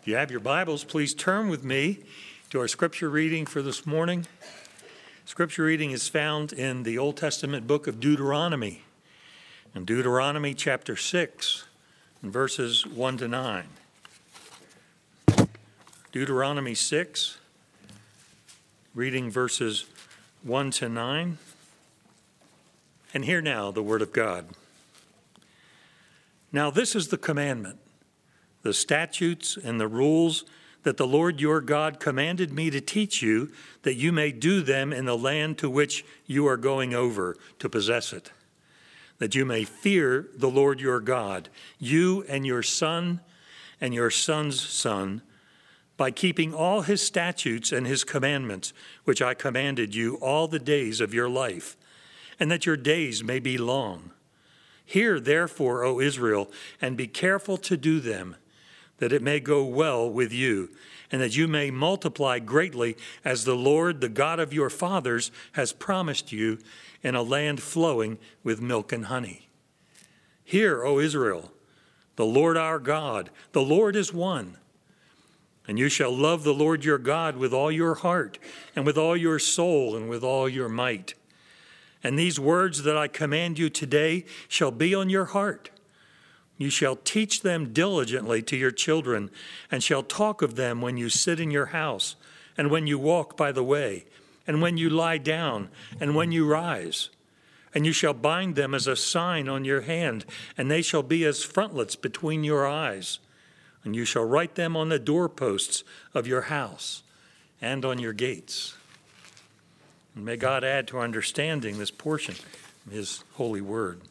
If you have your Bibles, please turn with me to our scripture reading for this morning. Scripture reading is found in the Old Testament book of Deuteronomy, in Deuteronomy chapter 6, and verses 1 to 9. Deuteronomy 6, reading verses 1 to 9. And hear now the word of God. Now this is the commandment, the statutes and the rules that the Lord your God commanded me to teach you, that you may do them in the land to which you are going over to possess it, that you may fear the Lord your God, you and your son and your son's son, by keeping all his statutes and his commandments, which I commanded you all the days of your life, and that your days may be long. Hear, therefore, O Israel, and be careful to do them, that it may go well with you, and that you may multiply greatly, as the Lord, the God of your fathers, has promised you, in a land flowing with milk and honey. Hear, O Israel, the Lord our God, the Lord is one. And you shall love the Lord your God with all your heart, and with all your soul, and with all your might. And these words that I command you today shall be on your heart. You shall teach them diligently to your children, and shall talk of them when you sit in your house, and when you walk by the way, and when you lie down, and when you rise. And you shall bind them as a sign on your hand, and they shall be as frontlets between your eyes. And you shall write them on the doorposts of your house and on your gates. And may God add to our understanding this portion of his holy word.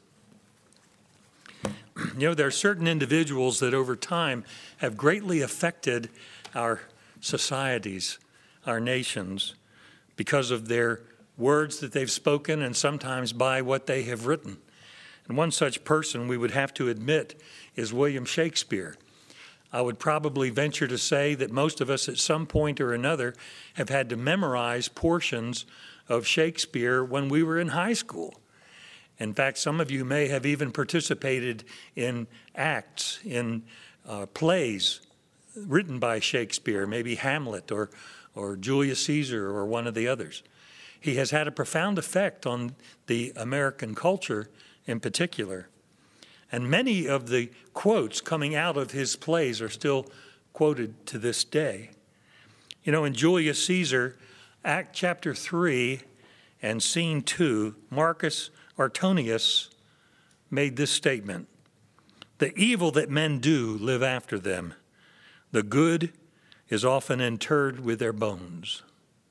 You know, there are certain individuals that over time have greatly affected our societies, our nations, because of their words that they've spoken and sometimes by what they have written. And one such person we would have to admit is William Shakespeare. I would probably venture to say that most of us at some point or another have had to memorize portions of Shakespeare when we were in high school. In fact, some of you may have even participated in acts, in plays written by Shakespeare, maybe Hamlet or Julius Caesar or one of the others. He has had a profound effect on the American culture in particular. And many of the quotes coming out of his plays are still quoted to this day. You know, in Julius Caesar, Act chapter 3 and scene 2, Marcus Antonius made this statement: "The evil that men do live after them. The good is often interred with their bones."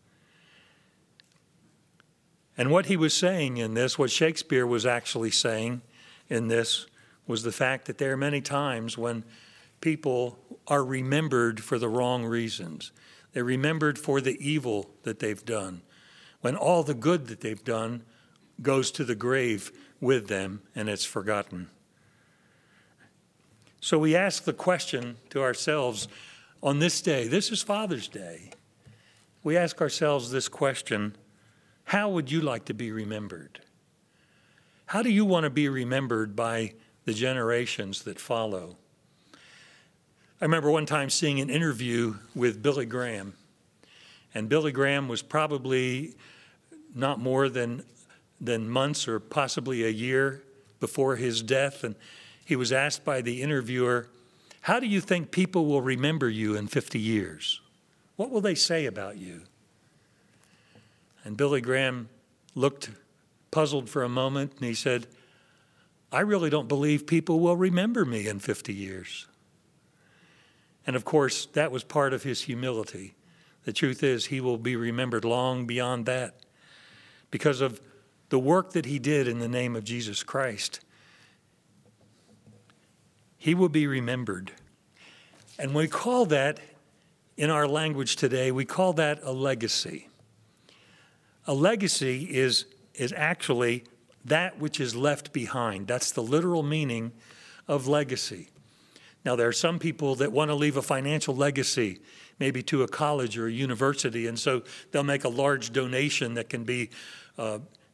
And what he was saying in this, what Shakespeare was actually saying in this, was the fact that there are many times when people are remembered for the wrong reasons. They're remembered for the evil that they've done, when all the good that they've done goes to the grave with them and it's forgotten. So we ask the question to ourselves on this day, this is Father's Day. We ask ourselves this question: how would you like to be remembered? How do you want to be remembered by the generations that follow? I remember one time seeing an interview with Billy Graham, and Billy Graham was probably not more than months or possibly a year before his death, and he was asked by the interviewer, "How do you think people will remember you in 50 years? What will they say about you?" And Billy Graham looked puzzled for a moment, and he said, "I really don't believe people will remember me in 50 years. And of course, that was part of his humility. The truth is, he will be remembered long beyond that because of the work that he did in the name of Jesus Christ. He will be remembered. And we call that, in our language today, we call that a legacy. A legacy is actually that which is left behind. That's the literal meaning of legacy. Now, there are some people that want to leave a financial legacy, maybe to a college or a university, and so they'll make a large donation that can be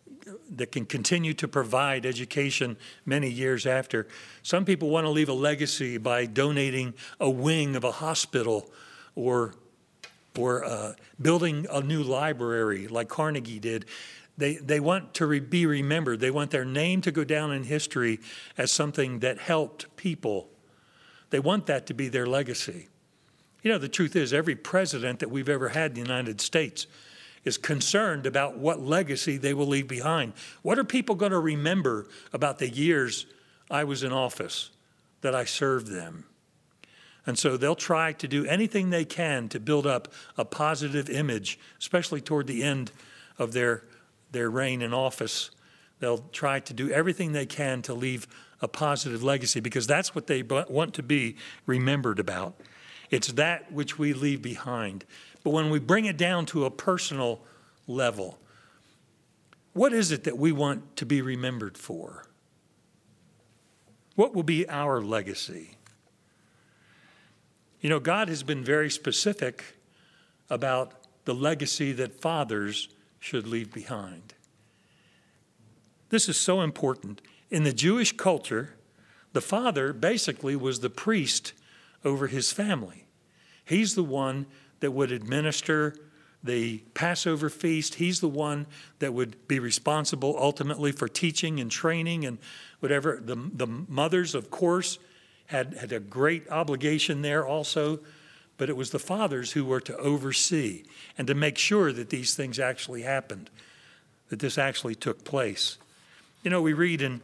that can continue to provide education many years after. Some people want to leave a legacy by donating a wing of a hospital or building a new library like Carnegie did. They want to be remembered. They want their name to go down in history as something that helped people. They want that to be their legacy. You know, the truth is, every president that we've ever had in the United States is concerned about what legacy they will leave behind. What are people going to remember about the years I was in office, that I served them? And so they'll try to do anything they can to build up a positive image, especially toward the end of their reign in office. They'll try to do everything they can to leave a positive legacy, because that's what they want to be remembered about. It's that which we leave behind. But when we bring it down to a personal level, what is it that we want to be remembered for? What will be our legacy? You know, God has been very specific about the legacy that fathers should leave behind. This is so important. In the Jewish culture, the father basically was the priest over his family. He's the one that would administer the Passover feast. He's the one that would be responsible ultimately for teaching and training and whatever. The mothers, of course, had a great obligation there also, but it was the fathers who were to oversee and to make sure that these things actually happened, that this actually took place. You know, we read in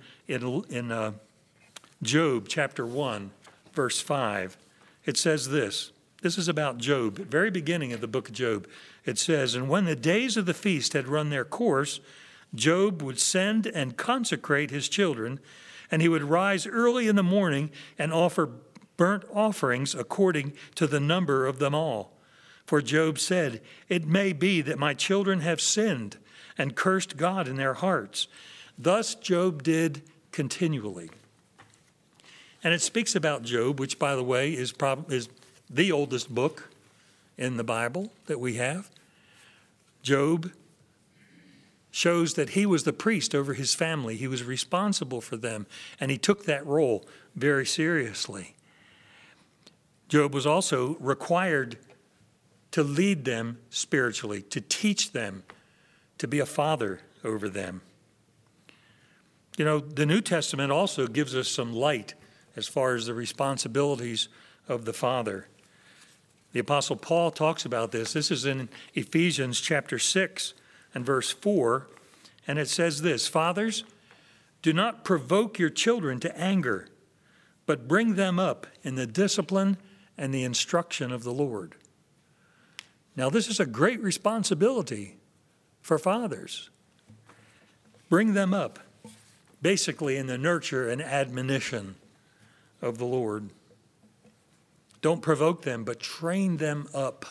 Job chapter 1, verse 5, it says this. This is about Job, very beginning of the book of Job. It says, "And when the days of the feast had run their course, Job would send and consecrate his children, and he would rise early in the morning and offer burnt offerings according to the number of them all. For Job said, 'It may be that my children have sinned and cursed God in their hearts.' Thus Job did continually." And it speaks about Job, which, by the way, is the oldest book in the Bible that we have. Job shows that he was the priest over his family. He was responsible for them, and he took that role very seriously. Job was also required to lead them spiritually, to teach them, to be a father over them. You know, the New Testament also gives us some light as far as the responsibilities of the father. The Apostle Paul talks about this. This is in Ephesians chapter 6 and verse 4, and it says this, "Fathers, do not provoke your children to anger, but bring them up in the discipline and the instruction of the Lord." Now, this is a great responsibility for fathers. Bring them up, basically in the nurture and admonition of the Lord. Don't provoke them, but train them up.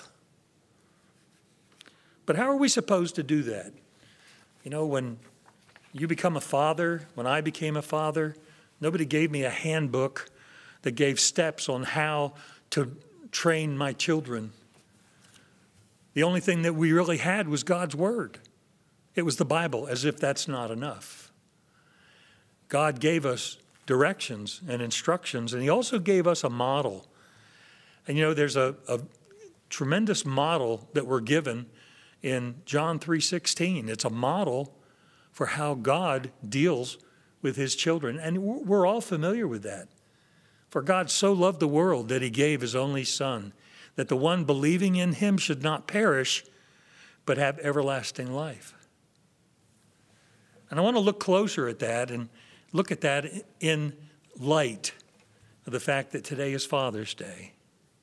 But how are we supposed to do that? You know, when you become a father, when I became a father, nobody gave me a handbook that gave steps on how to train my children. The only thing that we really had was God's Word. It was the Bible, as if that's not enough. God gave us directions and instructions, and He also gave us a model. And you know, there's a tremendous model that we're given in John 3:16. It's a model for how God deals with His children. And we're all familiar with that. For God so loved the world that He gave His only Son, that the one believing in Him should not perish, but have everlasting life. And I want to look closer at that and look at that in light of the fact that today is Father's Day.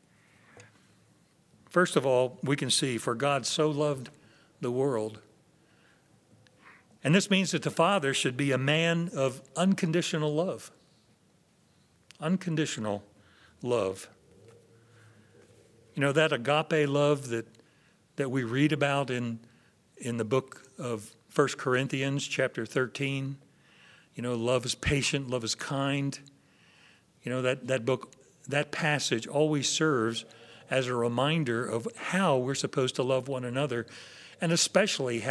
First of all, we can see, for God so loved the world. And this means that the father should be a man of unconditional love. Unconditional love. You know, that agape love that we read about in the book of 1 Corinthians chapter 13. You know, love is patient, love is kind. You know, that book, that passage always serves as a reminder of how we're supposed to love one another, and especially how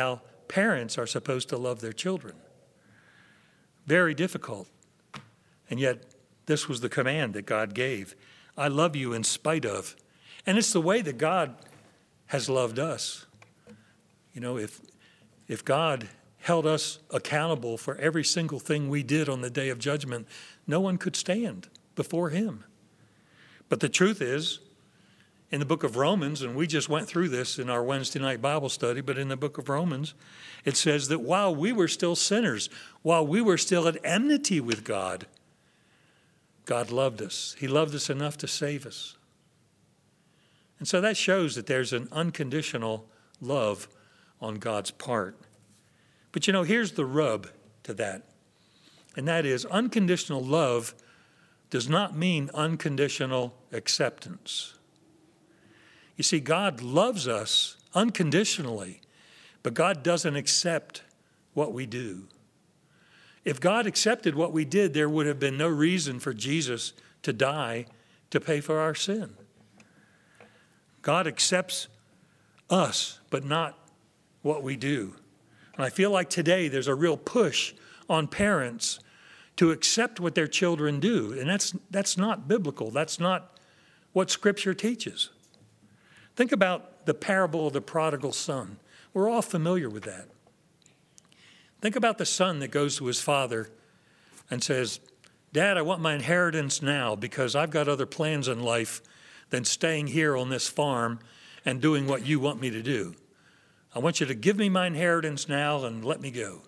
parents are supposed to love their children. Very difficult. And yet, this was the command that God gave. I love you in spite of. And it's the way that God has loved us. You know, if God held us accountable for every single thing we did on the day of judgment, no one could stand before him. But the truth is, in the book of Romans, and we just went through this in our Wednesday night Bible study, but in the book of Romans, it says that while we were still sinners, while we were still at enmity with God, God loved us. He loved us enough to save us. And so that shows that there's an unconditional love on God's part. But you know, here's the rub to that. And that is, unconditional love does not mean unconditional acceptance. You see, God loves us unconditionally, but God doesn't accept what we do. If God accepted what we did, there would have been no reason for Jesus to die to pay for our sin. God accepts us, but not what we do. And I feel like today there's a real push on parents to accept what their children do. And that's not biblical. That's not what Scripture teaches. Think about the parable of the prodigal son. We're all familiar with that. Think about the son that goes to his father and says, Dad, I want my inheritance now because I've got other plans in life than staying here on this farm and doing what you want me to do. I want you to give me my inheritance now and let me go.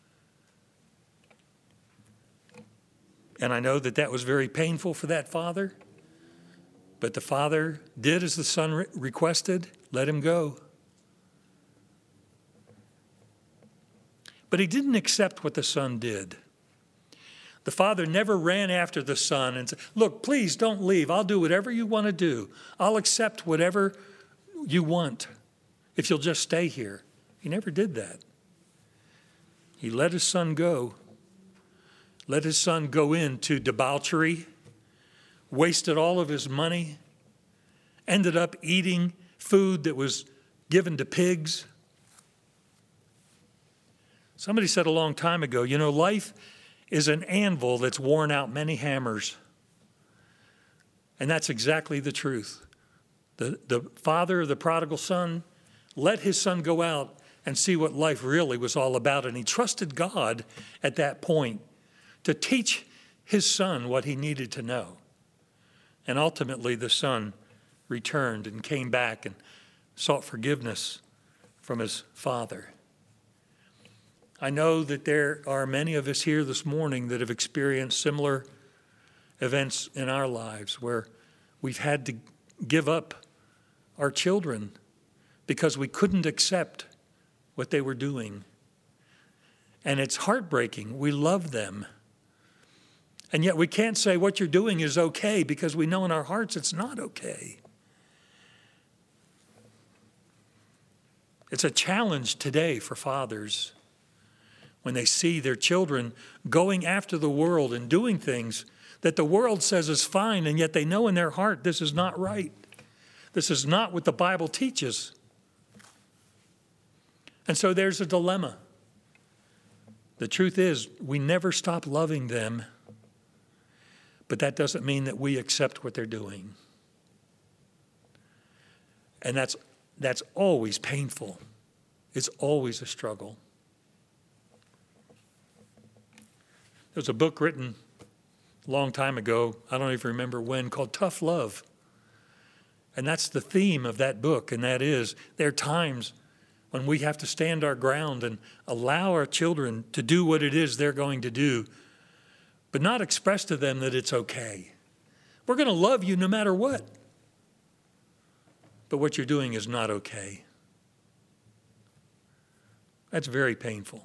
And I know that that was very painful for that father, but the father did as the son requested, let him go. But he didn't accept what the son did. The father never ran after the son and said, look, please don't leave. I'll do whatever you want to do. I'll accept whatever you want if you'll just stay here. He never did that. He let his son go. Let his son go into debauchery, wasted all of his money, ended up eating food that was given to pigs. Somebody said a long time ago, you know, life is an anvil that's worn out many hammers. And that's exactly the truth. The father of the prodigal son let his son go out and see what life really was all about. And he trusted God at that point to teach his son what he needed to know. And ultimately the son returned and came back and sought forgiveness from his father. I know that there are many of us here this morning that have experienced similar events in our lives where we've had to give up our children because we couldn't accept what they were doing. And it's heartbreaking. We love them. And yet we can't say what you're doing is okay because we know in our hearts it's not okay. It's a challenge today for fathers when they see their children going after the world and doing things that the world says is fine, and yet they know in their heart this is not right. This is not what the Bible teaches. And so there's a dilemma. The truth is, we never stop loving them, but that doesn't mean that we accept what they're doing. And that's always painful. It's always a struggle. There's a book written a long time ago, I don't even remember when, called Tough Love. And that's the theme of that book, and that is there are times when we have to stand our ground and allow our children to do what it is they're going to do, but not express to them that it's okay. We're going to love you no matter what. But what you're doing is not okay. That's very painful.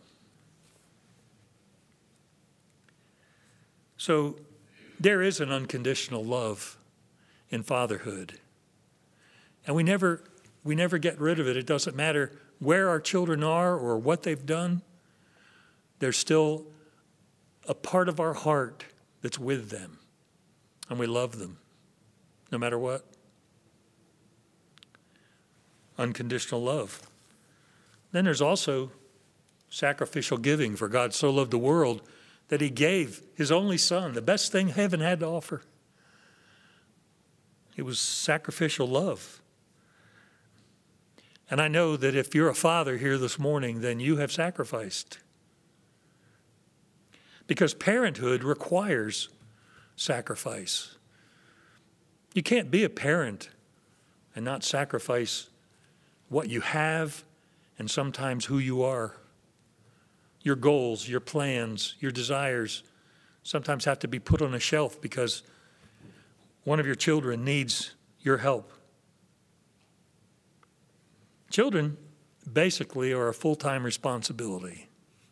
So there is an unconditional love in fatherhood. And we never get rid of it. It doesn't matter where our children are or what they've done. There's still a part of our heart that's with them. And we love them, no matter what. Unconditional love. Then there's also Sacrificial giving, for God so loved the world that he gave his only son, the best thing heaven had to offer. It was sacrificial love. And I know that if you're a father here this morning, then you have sacrificed. Because parenthood requires sacrifice. You can't be a parent and not sacrifice what you have and sometimes who you are. Your goals, your plans, your desires sometimes have to be put on a shelf because one of your children needs your help. Children basically are a full-time responsibility.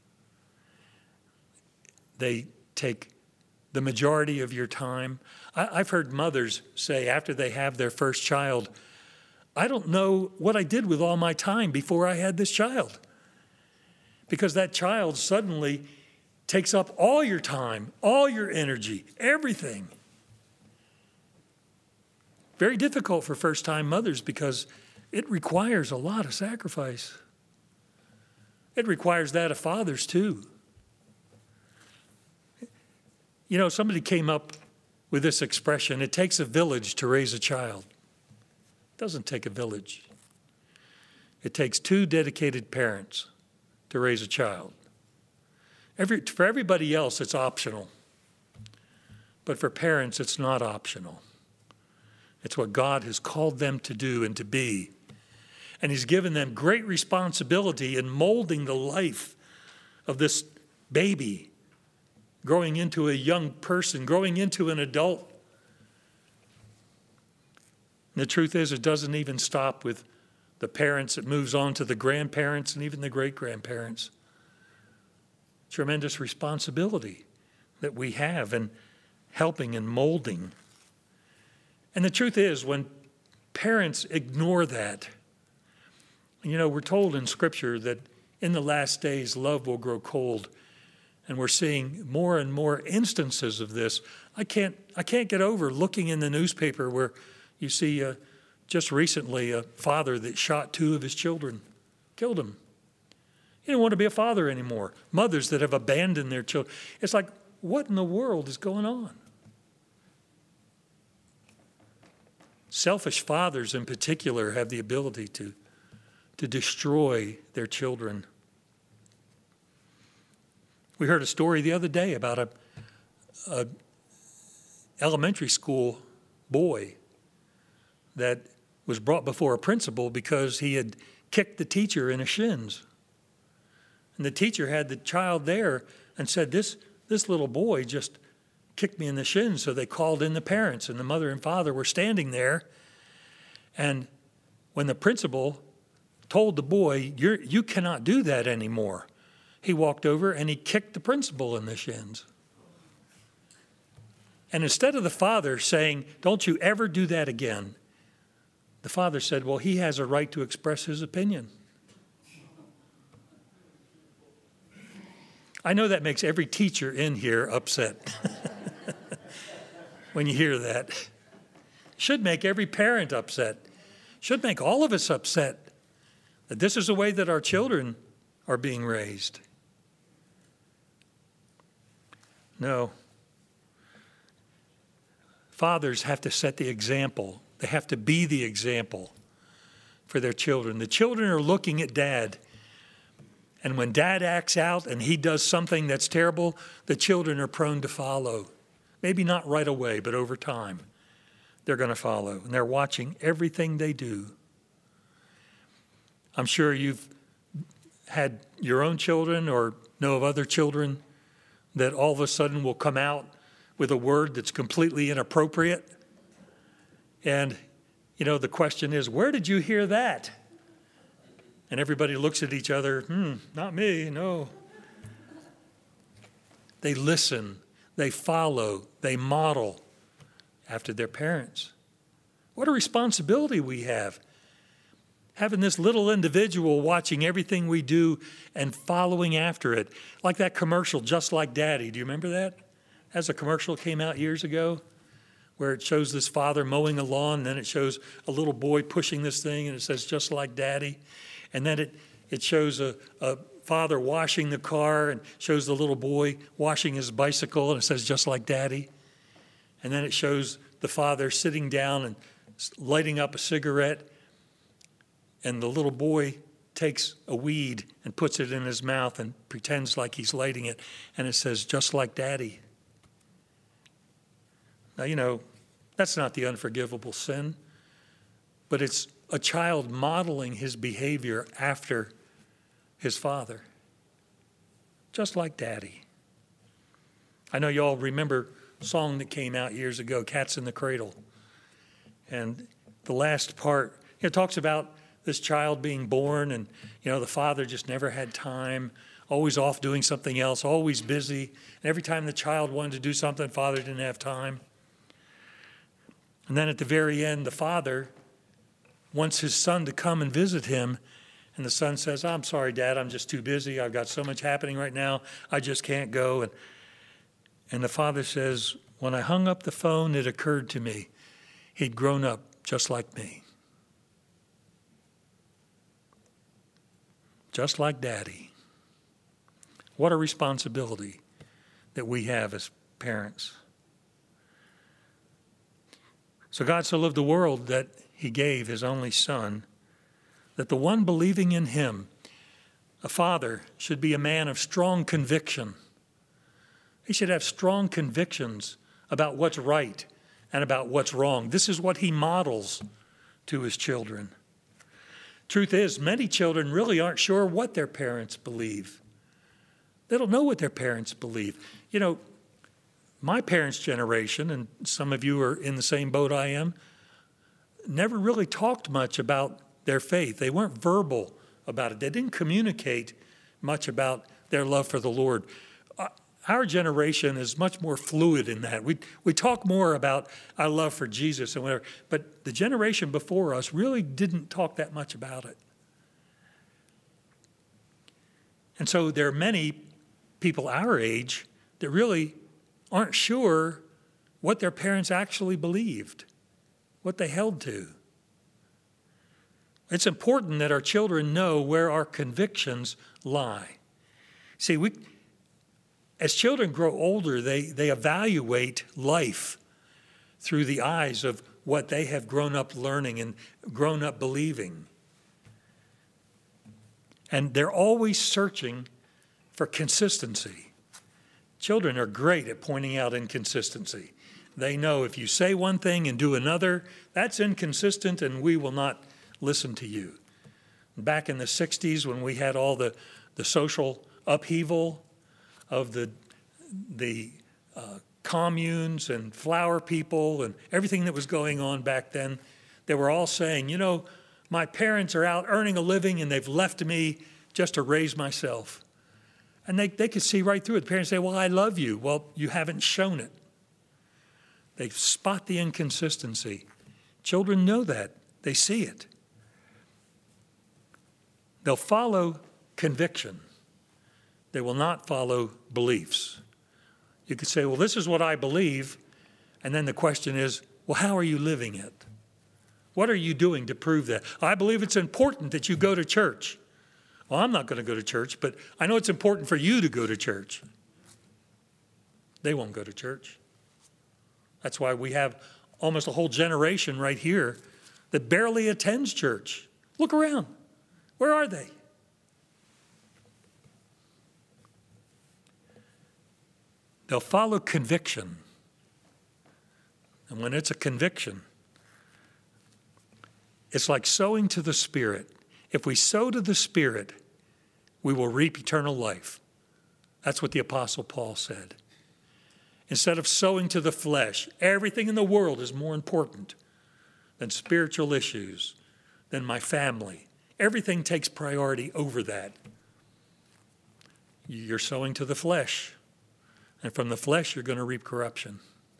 They take the majority of your time. I've heard mothers say after they have their first child, I don't know what I did with all my time before I had this child. Because that child suddenly takes up all your time, all your energy, everything. Very difficult for first-time mothers because it requires a lot of sacrifice. It requires that of fathers too. You know, somebody came up with this expression, it takes a village to raise a child. It doesn't take a village. It takes two dedicated parents to raise a child. For everybody else, it's optional. But for parents, it's not optional. It's what God has called them to do and to be. And he's given them great responsibility in molding the life of this baby, growing into a young person, growing into an adult. And the truth is, it doesn't even stop with the parents. It moves on to the grandparents and even the great-grandparents. Tremendous responsibility that we have in helping and molding. And the truth is, when parents ignore that, you know, we're told in Scripture that in the last days, love will grow cold. And we're seeing more and more instances of this. I can't get over looking in the newspaper where you see just recently a father that shot two of his children, killed them. He didn't want to be a father anymore. Mothers that have abandoned their children. It's like, what in the world is going on? Selfish fathers in particular have the ability to destroy their children. We heard a story the other day about a elementary school boy that was brought before a principal because he had kicked the teacher in the shins. And the teacher had the child there and said, this little boy just kicked me in the shins. So they called in the parents, and the mother and father were standing there. And when the principal told the boy, you cannot do that anymore, he walked over and he kicked the principal in the shins. And instead of the father saying, don't you ever do that again, the father said, well, he has a right to express his opinion. I know that makes every teacher in here upset when you hear that. Should make every parent upset. Should make all of us upset that this is the way that our children are being raised. No. Fathers have to set the example. They have to be the example for their children. The children are looking at dad. And when dad acts out and he does something that's terrible, the children are prone to follow. Maybe not right away, but over time, they're going to follow. And they're watching everything they do. I'm sure you've had your own children or know of other children that all of a sudden will come out with a word that's completely inappropriate. And, you know, the question is, where did you hear that? And everybody looks at each other, not me, no. They listen, they follow, they model after their parents. What a responsibility we have. Having this little individual watching everything we do and following after it. Like that commercial, Just Like Daddy. Do you remember that? As a commercial came out years ago where it shows this father mowing a lawn, and then it shows a little boy pushing this thing, and it says, Just Like Daddy. And then it shows a father washing the car and shows the little boy washing his bicycle, and it says, just like Daddy. And then it shows the father sitting down and lighting up a cigarette, and the little boy takes a weed and puts it in his mouth and pretends like he's lighting it, and it says, just like Daddy. Now, that's not the unforgivable sin, but it's a child modeling his behavior after his father, just like Daddy. I know you all remember a song that came out years ago, Cats in the Cradle. And the last part, it talks about this child being born, and the father just never had time, always off doing something else, always busy. And every time the child wanted to do something, father didn't have time. And then at the very end, the father wants his son to come and visit him. And the son says, I'm sorry, Dad, I'm just too busy. I've got so much happening right now. I just can't go. And the father says, when I hung up the phone, it occurred to me he'd grown up just like me. Just like Daddy. What a responsibility that we have as parents. So God so loved the world that he gave his only Son, that the one believing in him, a father, should be a man of strong conviction. He should have strong convictions about what's right and about what's wrong. This is what he models to his children. Truth is, many children really aren't sure what their parents believe. They don't know what their parents believe. My parents' generation, and some of you are in the same boat I am, never really talked much about their faith. They weren't verbal about it. They didn't communicate much about their love for the Lord. Our generation is much more fluid in that. We talk more about our love for Jesus and whatever, but the generation before us really didn't talk that much about it. And so there are many people our age that really aren't sure what their parents actually believed, what they held to. It's important that our children know where our convictions lie. See, as children grow older, they evaluate life through the eyes of what they have grown up learning and grown up believing. And they're always searching for consistency. Children are great at pointing out inconsistency. They know if you say one thing and do another, that's inconsistent and we will not listen to you. Back in the 60s when we had all the social upheaval of the communes and flower people and everything that was going on back then, they were all saying, my parents are out earning a living and they've left me just to raise myself. And they could see right through it. The parents say, well, I love you. Well, you haven't shown it. They spot the inconsistency. Children know that. They see it. They'll follow conviction. They will not follow beliefs. You could say, well, this is what I believe. And then the question is, well, how are you living it? What are you doing to prove that? I believe it's important that you go to church. Well, I'm not going to go to church, but I know it's important for you to go to church. They won't go to church. That's why we have almost a whole generation right here that barely attends church. Look around. Where are they? They'll follow conviction. And when it's a conviction, it's like sowing to the Spirit. If we sow to the Spirit, we will reap eternal life. That's what the Apostle Paul said. Instead of sowing to the flesh, everything in the world is more important than spiritual issues, than my family. Everything takes priority over that. You're sowing to the flesh, and from the flesh you're going to reap corruption.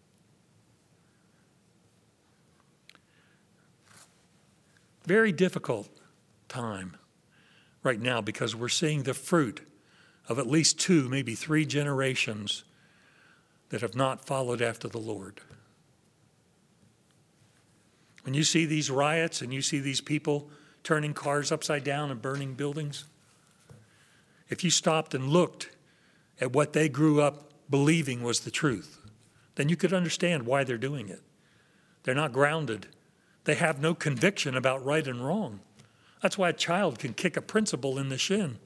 Very difficult time right now because we're seeing the fruit of at least 2, maybe 3 generations that have not followed after the Lord. When you see these riots and you see these people turning cars upside down and burning buildings, if you stopped and looked at what they grew up believing was the truth, then you could understand why they're doing it. They're not grounded. They have no conviction about right and wrong. That's why a child can kick a principal in the shin.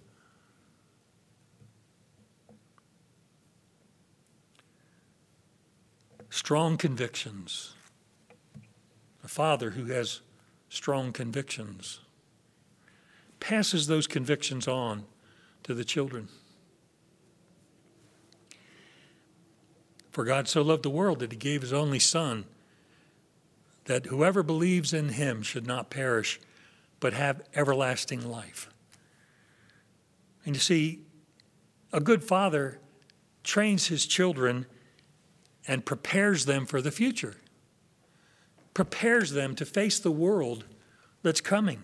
Strong convictions. A father who has strong convictions passes those convictions on to the children. For God so loved the world that he gave his only Son, that whoever believes in him should not perish, but have everlasting life. And you see, a good father trains his children and prepares them for the future, prepares them to face the world that's coming.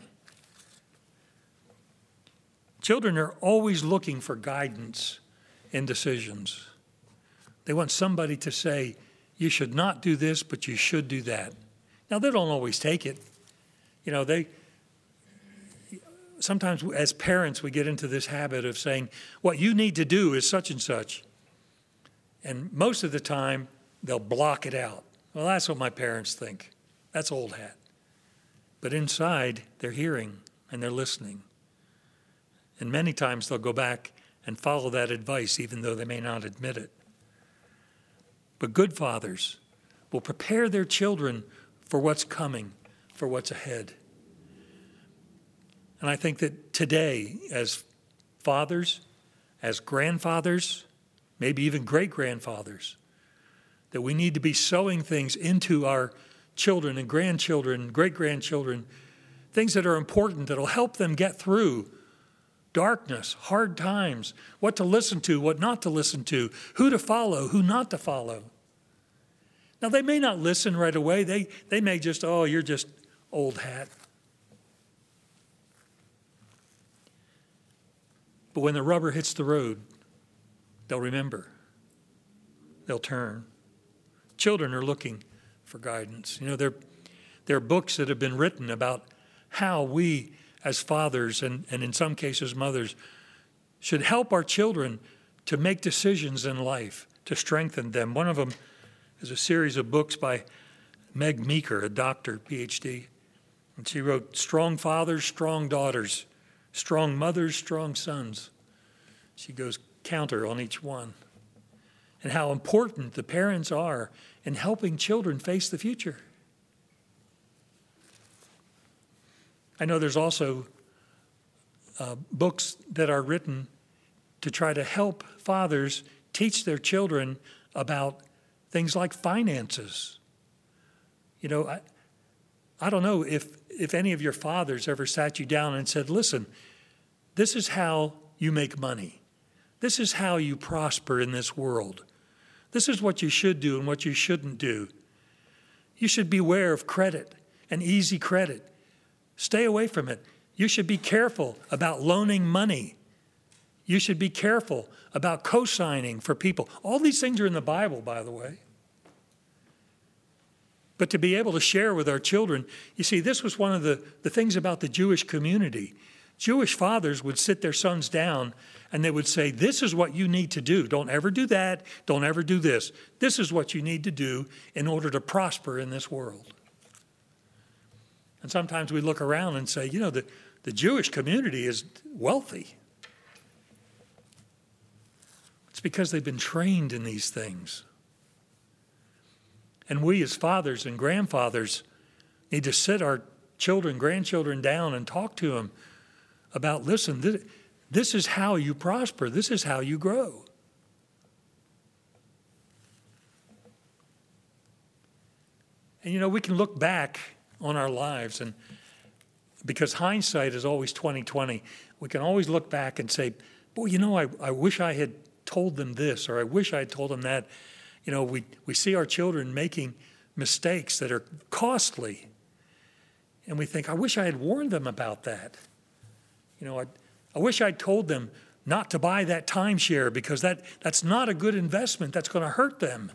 Children are always looking for guidance in decisions. They want somebody to say, you should not do this, but you should do that. Now, they don't always take it. You know, sometimes as parents, we get into this habit of saying, what you need to do is such and such. And most of the time, they'll block it out. Well, that's what my parents think. That's old hat. But inside, they're hearing and they're listening. And many times they'll go back and follow that advice, even though they may not admit it. But good fathers will prepare their children for what's coming, for what's ahead. And I think that today, as fathers, as grandfathers, maybe even great-grandfathers, that we need to be sowing things into our children and grandchildren, great-grandchildren, things that are important that will help them get through darkness, hard times, what to listen to, what not to listen to, who to follow, who not to follow. Now, they may not listen right away. They may just, oh, you're just old hat. But when the rubber hits the road, they'll remember. They'll turn. Children are looking for guidance. You know, there are books that have been written about how we, as fathers and in some cases mothers, should help our children to make decisions in life, to strengthen them. One of them is a series of books by Meg Meeker, a doctor, PhD. And she wrote, Strong Fathers, Strong Daughters, Strong Mothers, Strong Sons. She goes counter on each one. And how important the parents are in helping children face the future. I know there's also books that are written to try to help fathers teach their children about things like finances. You know, I don't know if any of your fathers ever sat you down and said, listen, this is how you make money. This is how you prosper in this world. This is what you should do and what you shouldn't do. You should beware of credit and easy credit. Stay away from it. You should be careful about loaning money. You should be careful about co-signing for people. All these things are in the Bible, by the way. But to be able to share with our children, you see, this was one of the things about the Jewish community. Jewish fathers would sit their sons down and they would say, this is what you need to do. Don't ever do that. Don't ever do this. This is what you need to do in order to prosper in this world. And sometimes we look around and say, you know, the Jewish community is wealthy. It's because they've been trained in these things. And we as fathers and grandfathers need to sit our children, grandchildren down and talk to them about, listen, this is how you prosper. This is how you grow. And, you know, we can look back on our lives, and because hindsight is always 20/20, we can always look back and say, boy, you know, I wish I had told them this, or I wish I had told them that. You know, we see our children making mistakes that are costly, and we think, I wish I had warned them about that. You know, I wish I'd told them not to buy that timeshare because that's not a good investment. That's going to hurt them.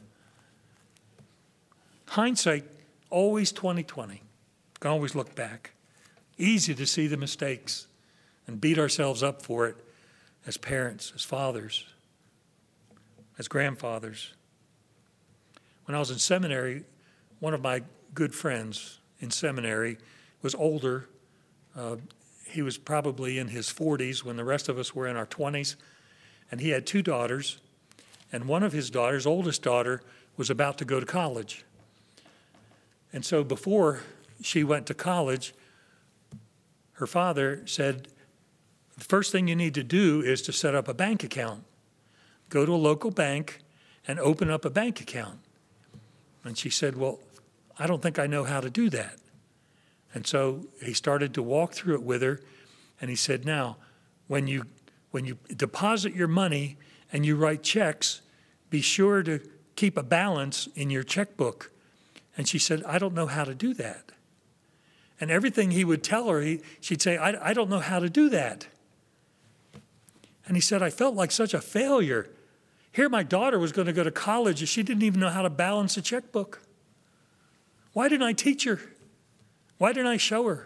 Hindsight, always 20/20. Can always look back. Easy to see the mistakes and beat ourselves up for it. as parents, as fathers, as grandfathers. When I was in seminary, one of my good friends in seminary was older. He was probably in his 40s when the rest of us were in our 20s. And he had 2 daughters. And one of his daughters, oldest daughter, was about to go to college. And so before she went to college, her father said, the first thing you need to do is to set up a bank account. Go to a local bank and open up a bank account. And she said, well, I don't think I know how to do that. And so he started to walk through it with her, and he said, now, when you deposit your money and you write checks, be sure to keep a balance in your checkbook. And she said, I don't know how to do that. And everything he would tell her, she'd say, I don't know how to do that. And he said, I felt like such a failure. Here my daughter was going to go to college and she didn't even know how to balance a checkbook. Why didn't I teach her? Why didn't I show her?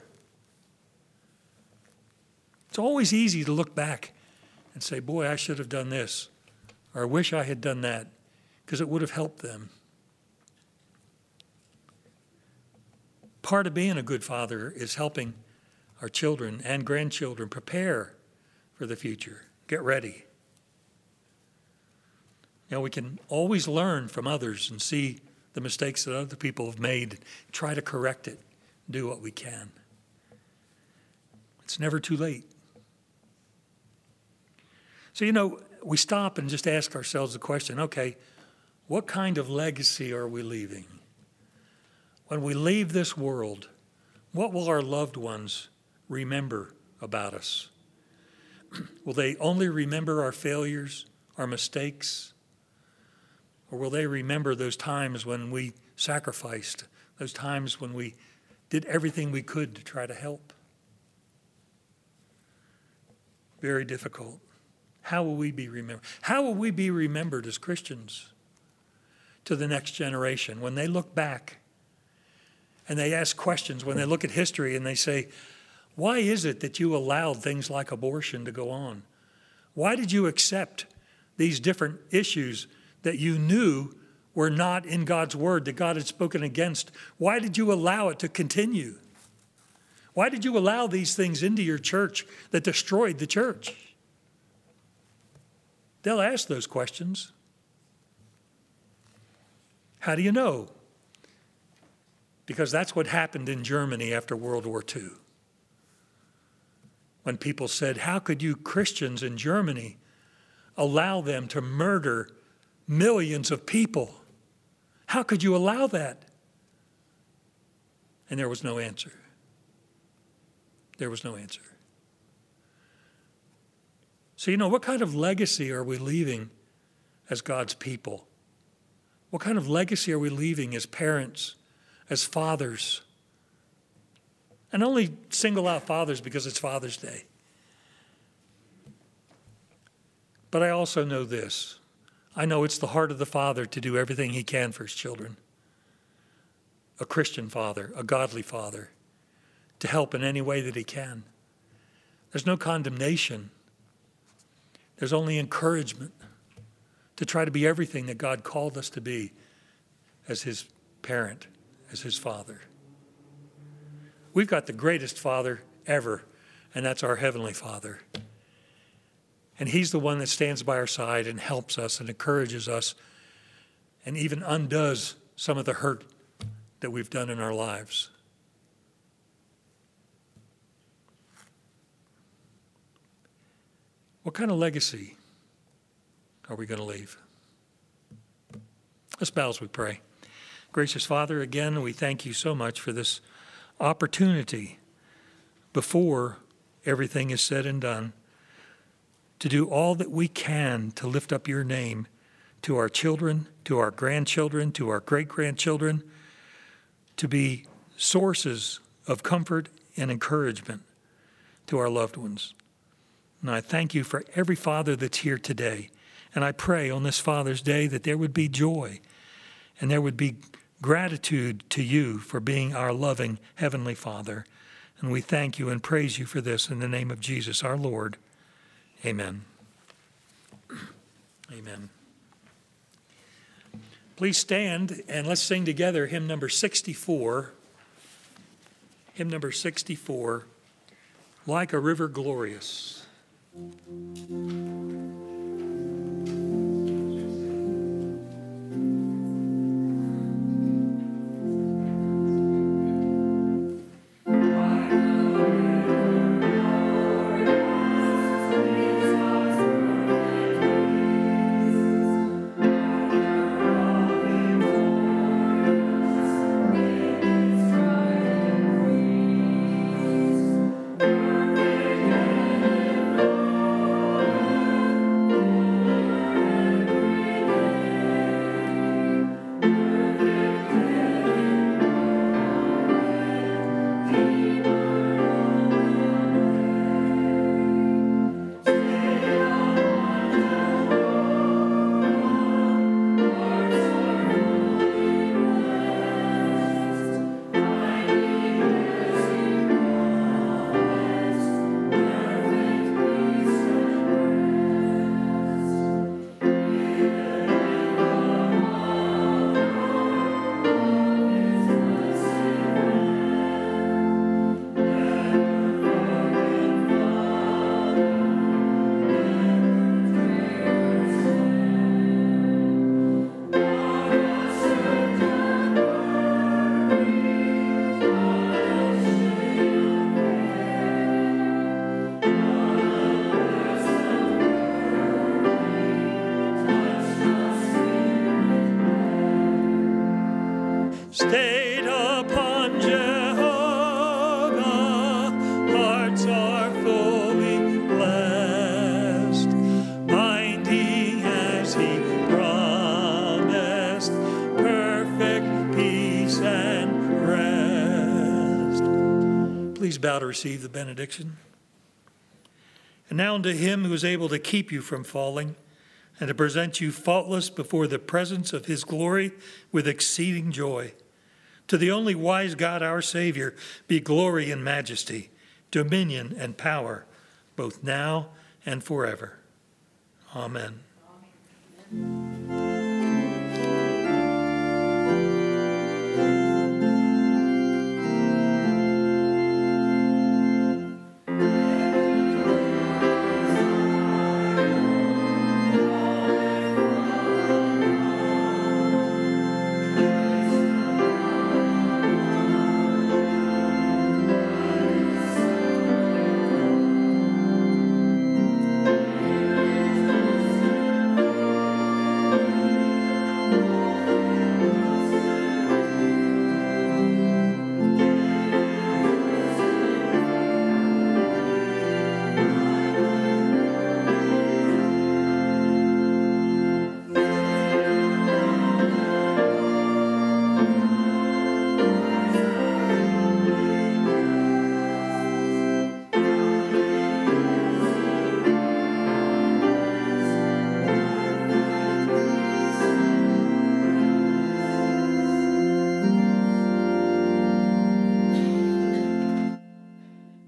It's always easy to look back and say, boy, I should have done this, or I wish I had done that, because it would have helped them. Part of being a good father is helping our children and grandchildren prepare for the future, get ready. You know, we can always learn from others and see the mistakes that other people have made, try to correct it, do what we can. It's never too late. So, you know, we stop and just ask ourselves the question, okay, what kind of legacy are we leaving? When we leave this world, what will our loved ones remember about us? Will they only remember our failures, our mistakes? Or will they remember those times when we sacrificed, those times when we did everything we could to try to help? Very difficult. How will we be remembered? How will we be remembered as Christians to the next generation when they look back and they ask questions, when they look at history and they say, why is it that you allowed things like abortion to go on? Why did you accept these different issues that you knew were not in God's word, that God had spoken against? Why did you allow it to continue? Why did you allow these things into your church that destroyed the church? They'll ask those questions. How do you know? Because that's what happened in Germany after World War II. When people said, how could you Christians in Germany allow them to murder millions of people? How could you allow that? And there was no answer. There was no answer. So, you know, what kind of legacy are we leaving as God's people? What kind of legacy are we leaving as parents, as fathers? And only single out fathers because it's Father's Day. But I also know this. I know it's the heart of the father to do everything he can for his children. A Christian father, a godly father, to help in any way that he can. There's no condemnation. There's only encouragement to try to be everything that God called us to be as his parent, as his father. We've got the greatest Father ever, and that's our Heavenly Father. And he's the one that stands by our side and helps us and encourages us and even undoes some of the hurt that we've done in our lives. What kind of legacy are we going to leave? Let's bow as we pray. Gracious Father, again, we thank you so much for this opportunity before everything is said and done to do all that we can to lift up your name to our children, to our grandchildren, to our great-grandchildren, to be sources of comfort and encouragement to our loved ones. And I thank you for every father that's here today. And I pray on this Father's Day that there would be joy and there would be gratitude to you for being our loving Heavenly Father. And we thank you and praise you for this in the name of Jesus, our Lord. Amen. Amen. Please stand and let's sing together hymn number 64. Hymn number 64, Like a River Glorious. Stayed upon Jehovah, hearts are fully blessed, finding as he promised, perfect peace and rest. Please bow to receive the benediction. And now unto him who is able to keep you from falling, and to present you faultless before the presence of his glory with exceeding joy. To the only wise God, our Savior, be glory and majesty, dominion and power, both now and forever. Amen. Amen.